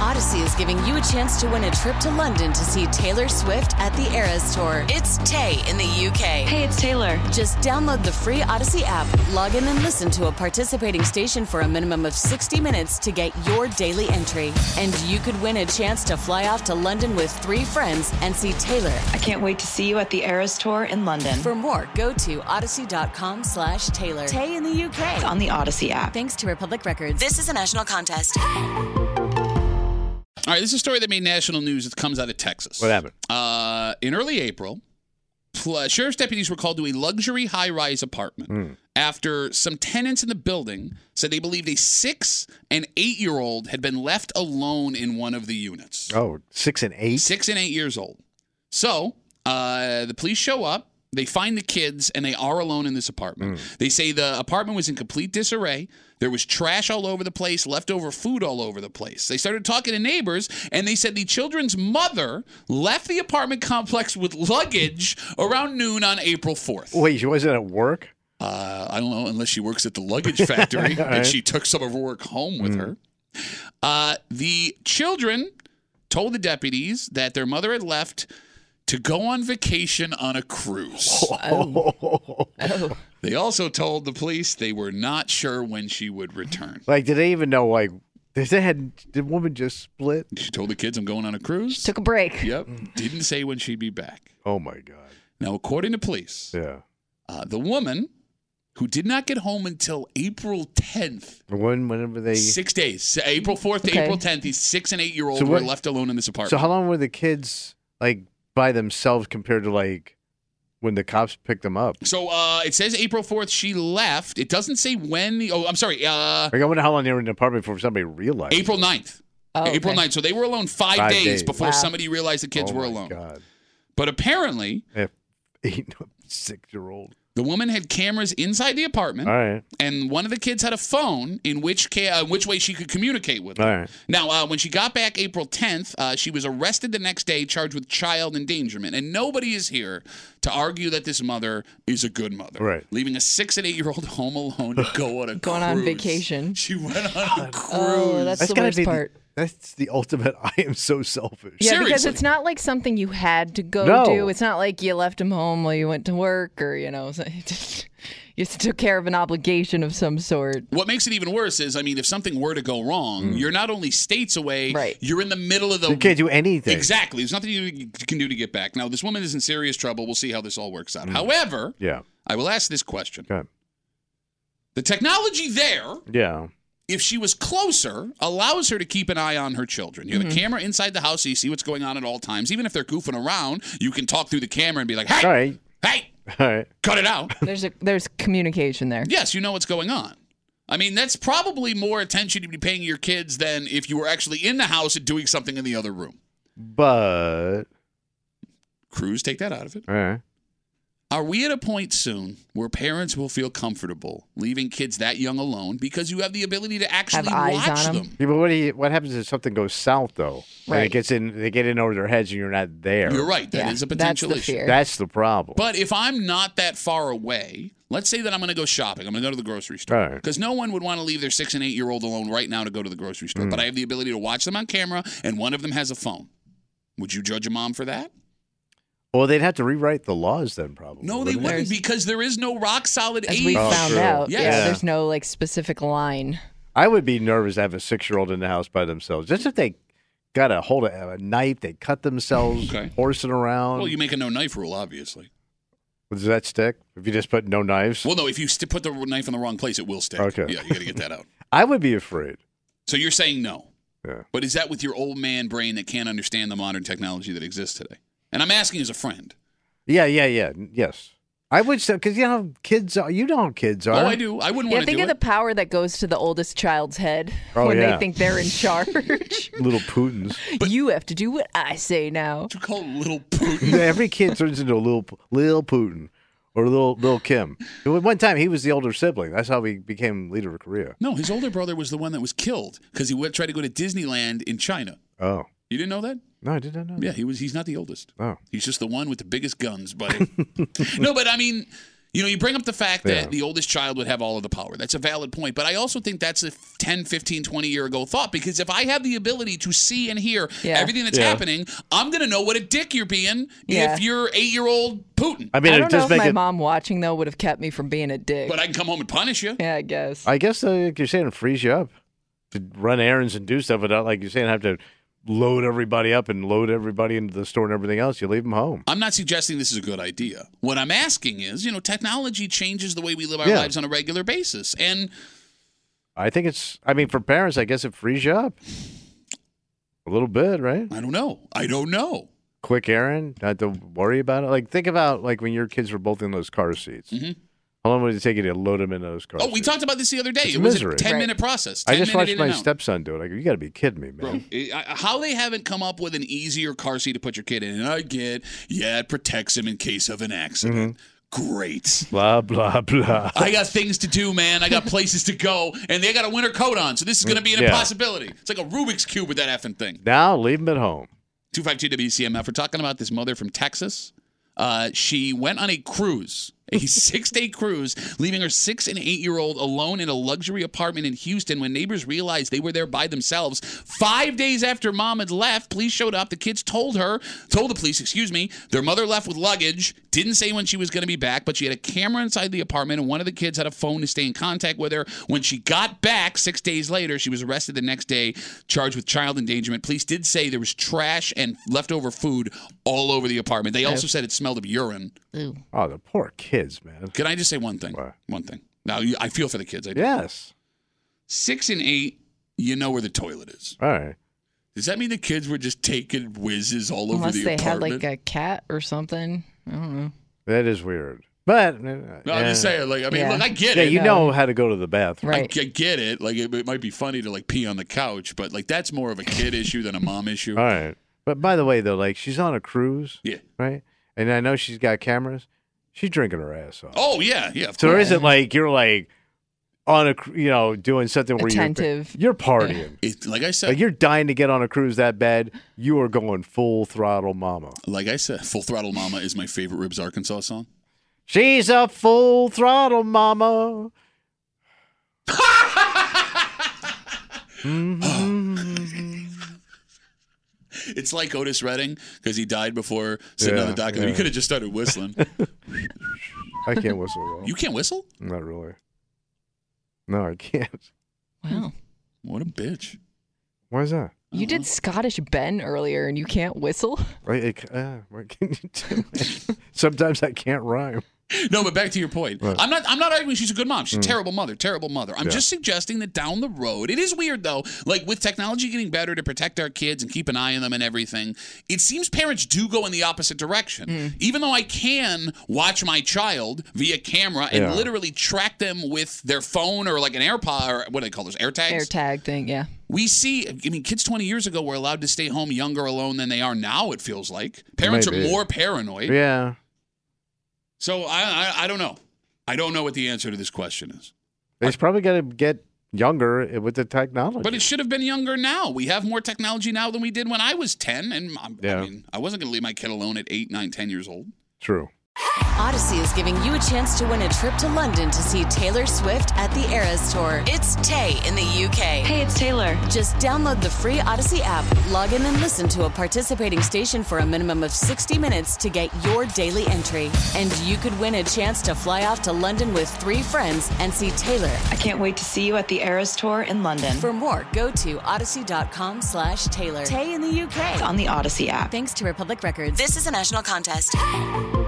Odyssey is giving you a chance to win a trip to London to see Taylor Swift at the Eras Tour. It's Tay in the UK. Hey, it's Taylor. Just download the free Odyssey app, log in and listen to a participating station for a minimum of 60 minutes to get your daily entry. And you could win a chance to fly off to London with 3 friends and see Taylor. I can't wait to see you at the Eras Tour in London. For more, go to odyssey.com/Taylor. Tay in the UK. It's on the Odyssey app. Thanks to Republic Records. This is a national contest. All right, this is a story that made national news. It comes out of Texas. What happened? In early April, sheriff's deputies were called to a luxury high-rise apartment after some tenants in the building said they believed a 6- and 8-year-old had been left alone in one of the units. Oh, 6 and 8? 6 and 8 years old. So the police show up. They find the kids, and they are alone in this apartment. They say the apartment was in complete disarray. There was trash all over the place, leftover food all over the place. They started talking to neighbors, and they said the children's mother left the apartment complex with luggage around noon on April 4th. Wait, she wasn't at work? I don't know, unless she works at the luggage factory, and she took some of her work home with her. The children told the deputies that their mother had left to go on vacation on a cruise. They also told the police they were not sure when she would return. Like, did they even know, like, did the woman just split? She told the kids, I'm going on a cruise. Took a break. Yep. Didn't say when she'd be back. Oh, my God. Now, according to police, Yeah. The woman, who did not get home until April 10th. Whenever they... 6 days. April 4th to April 10th, these 6- and 8-year-olds were left alone in this apartment. So how long were the kids, like, by themselves compared to, like, when the cops picked them up? So it says April 4th she left. It doesn't say when. I'm sorry. Like, I wonder how long they were in the apartment before somebody realized. April 9th. Oh, April 9th. So they were alone 5 days before somebody realized the kids were alone. God. But apparently, 6-year-old. the woman had cameras inside the apartment. All right. And one of the kids had a phone in which way she could communicate with them. All right. Now, when she got back April 10th, she was arrested the next day, charged with child endangerment. And nobody is here to argue that this mother is a good mother. Right. Leaving a 6- and 8-year-old home alone to go on a Going cruise. on vacation. She went on a cruise. Oh, that's the gotta worst be part. That's the ultimate, I am so selfish. Yeah, because Seriously. it's not like something you had to go No. do. It's not like you left him home while you went to work or, you just took care of an obligation of some sort. What makes it even worse is, I mean, if something were to go wrong, you're not only states away, Right. you're in the middle of the... You can't do anything. Exactly. There's nothing you can do to get back. Now, this woman is in serious trouble. We'll see how this all works out. However, Yeah. I will ask this question. Okay. The technology there, Yeah. if she was closer, allows her to keep an eye on her children. You have a camera inside the house, so you see what's going on at all times. Even if they're goofing around, you can talk through the camera and be like, hey, All right. hey, All right. cut it out. There's communication there. Yes, you know what's going on. I mean, that's probably more attention you'd be paying your kids than if you were actually in the house and doing something in the other room. But, Cruz, take that out of it. all right. Are we at a point soon where parents will feel comfortable leaving kids that young alone because you have the ability to actually Have eyes watch on 'em? them? Yeah, but what happens if something goes south, though? And Right. they get in over their heads and you're not there. You're right. That Yeah, is a potential that's the issue. fear. That's the problem. But if I'm not that far away, let's say that I'm going to go shopping. I'm going to go to the grocery store. Right. Because no one would want to leave their 6- and 8-year-old alone right now to go to the grocery store. But I have the ability to watch them on camera, and one of them has a phone. Would you judge a mom for that? Well, they'd have to rewrite the laws then, probably. No, they wouldn't, because there is no rock solid As age. we Oh, found sure. out. Yes. Yeah, there's no like specific line. I would be nervous to have a 6-year-old in the house by themselves. Just if they got a hold of a knife, they cut themselves, Okay. horsing around. Well, you make a no knife rule, obviously. Does that stick? If you just put no knives? Well, no, if you put the knife in the wrong place, it will stick. Okay. Yeah, you got to get that out. I would be afraid. So you're saying no. Yeah. But is that with your old man brain that can't understand the modern technology that exists today? And I'm asking as a friend. Yeah. Yes. I would say, because kids are, how kids are. Oh, I do. I wouldn't Yeah, want to think do of the it. power that goes to the oldest child's head Oh, when yeah. they think they're in charge. Little Putins. You have to do what I say now. What you call it, little Putin? Every kid turns into a little Putin or little Kim. One time, he was the older sibling. That's how he became leader of Korea. No, his older brother was the one that was killed because he tried to go to Disneyland in China. Oh. You didn't know that? No, I did not know. Yeah, he's not the oldest. Oh. He's just the one with the biggest guns, buddy. No, but I mean, You bring up the fact that the oldest child would have all of the power. That's a valid point. But I also think that's a 10, 15, 20 year ago thought, because if I have the ability to see and hear everything that's happening, I'm going to know what a dick you're being if you're 8-year-old Putin. I don't know if my mom watching, though, would have kept me from being a dick. But I can come home and punish you. Yeah, I guess. Like you're saying, it frees you up to run errands and do stuff without, like you're saying, have to load everybody up and load everybody into the store and everything else. You leave them home. I'm not suggesting this is a good idea. What I'm asking is, technology changes the way we live our lives on a regular basis. And I think for parents, I guess it frees you up a little bit, right? I don't know. Quick errand, not to worry about it. Like, think about when your kids were both in those car seats. Mm-hmm. How long would it take you to load them into those cars? Oh, we talked about this the other day. It was a 10-minute process. I just watched my stepson do it. I go, you got to be kidding me, man. Bro, how they haven't come up with an easier car seat to put your kid in, and I get, it protects him in case of an accident. Mm-hmm. Great. Blah, blah, blah. I got things to do, man. I got places to go, and they got a winter coat on, so this is going to be an impossibility. It's like a Rubik's Cube with that effing thing. Now, leave them at home. 252 WCMF. We're talking about this mother from Texas. She went on a cruise. A 6-day cruise, leaving her 6- and 8-year-old alone in a luxury apartment in Houston when neighbors realized they were there by themselves. 5 days after mom had left, police showed up. The kids told the police, their mother left with luggage, didn't say when she was going to be back, but she had a camera inside the apartment, and one of the kids had a phone to stay in contact with her. When she got back 6 days later, she was arrested the next day, charged with child endangerment. Police did say there was trash and leftover food all over the apartment. They also said it smelled of urine. Ew. Oh, the poor kids, man. Can I just say one thing? What? One thing. Now, I feel for the kids. I do. Yes. 6 and 8, you know where the toilet is. All right. Does that mean the kids were just taking whizzes all over the apartment? Unless they had like a cat or something. I don't know. That is weird. But no, I'm just saying. Look, I get it. Yeah, you know how to go to the bathroom. Right. I get it. Like, it might be funny to pee on the couch, but that's more of a kid issue than a mom issue. All right. But by the way, though, she's on a cruise. Yeah. Right. And I know she's got cameras. She's drinking her ass off. Oh yeah, yeah. So there isn't you're on a doing something where attentive. You're partying. Like I said, you're dying to get on a cruise that bad. You are going full throttle, mama. Like I said, Full Throttle Mama is my favorite Ribs Arkansas song. She's a full throttle mama. It's like Otis Redding because he died before sitting on the documentary. You could have just started whistling. I can't whistle at all. You can't whistle? Not really. No, I can't. Wow. What a bitch. Why is that? You did Scottish Ben earlier and you can't whistle? Right? What can you do? Sometimes I can't rhyme. No, but back to your point. Right. I'm not arguing she's a good mom. She's a terrible mother. I'm just suggesting that down the road, it is weird though, with technology getting better to protect our kids and keep an eye on them and everything, it seems parents do go in the opposite direction. Even though I can watch my child via camera and literally track them with their phone or like an AirPod or what do they call those, AirTags? AirTag thing, yeah. We see, kids 20 years ago were allowed to stay home younger alone than they are now, it feels like. Parents are more paranoid. Yeah. So I don't know. I don't know what the answer to this question is. It's probably going to get younger with the technology. But it should have been younger now. We have more technology now than we did when I was 10. And I wasn't going to leave my kid alone at 8, 9, 10 years old. True. Odyssey is giving you a chance to win a trip to London to see Taylor Swift at the Eras Tour. It's Tay in the UK. Hey, it's Taylor. Just download the free Odyssey app, log in and listen to a participating station for a minimum of 60 minutes to get your daily entry. And you could win a chance to fly off to London with 3 friends and see Taylor. I can't wait to see you at the Eras Tour in London. For more, go to odyssey.com/Taylor. Tay in the UK. It's on the Odyssey app. Thanks to Republic Records. This is a national contest.